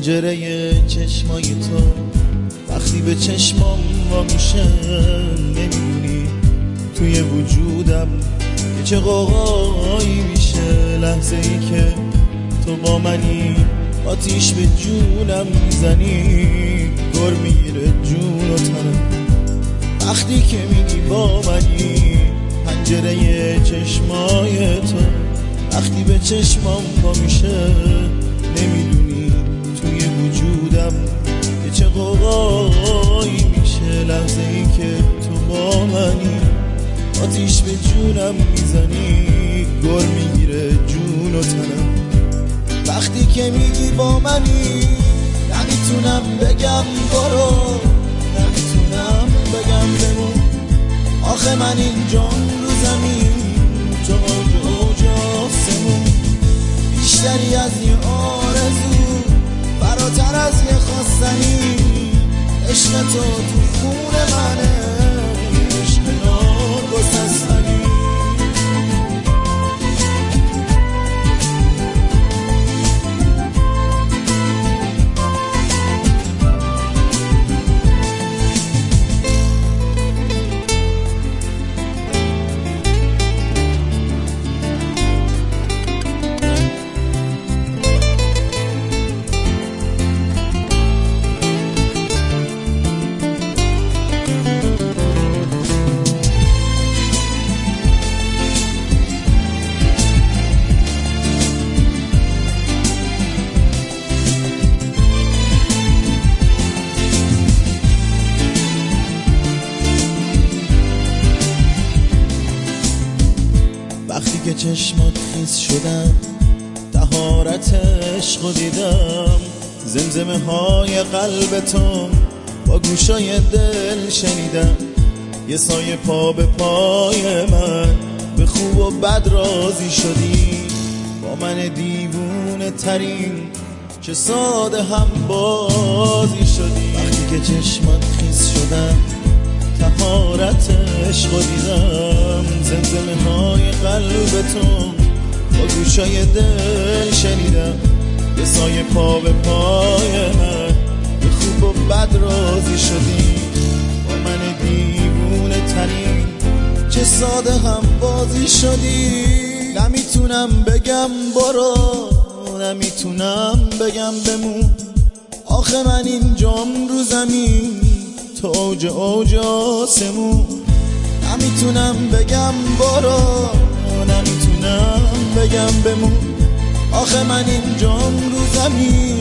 پنجره چشمای تو وقتی به چشمام وا میشه نمیدونی توی وجودم که چه قوقایی میشه. لحظه ای که تو با منی آتیش به جونم میزنی، گر میگیره جون و تنم وقتی که میگی با منی. پنجره چشمای تو وقتی به چشمام پا میشه نمیدونی توی وجودم که چه قوقایی میشه. لحظه ای که تو با منی آتیش به جونم میزنی، گر میگیره جون و تنم وقتی که میگی با منی. نمیتونم بگم برو، نمیتونم بگم بمون، آخه من اینجام رو زمین تو اوج آسمون. بیشتری از یه آرزو، فراتر از یه خواستنی، عشق تو خون منه، عشق ناگسستنی. وقتی که چشمات خیس شدن طهارت عشق دیدم، زمزمه های قلب تو با گوشای دل شنیدم. یه سایه پا به پای من به خوب و بد راضی شدی، با من دیوونه ترین چه ساده هم بازی شدی. وقتی که چشمات خیس شدن طهارت عشق دیدم، زمزمه های قلب تو با گوشای دل شنیدم. یه سایه پا به پای من به خوب و بد راضی شدی، با من دیوونه ترین چه ساده هم بازی شدی. نمیتونم بگم برو، نمیتونم بگم بمون، آخه من اینجام رو زمین تو اوج آسمون. نمیتونم بگم برو، نمیتونم بگم بمون، آخه من اینجام رو زمین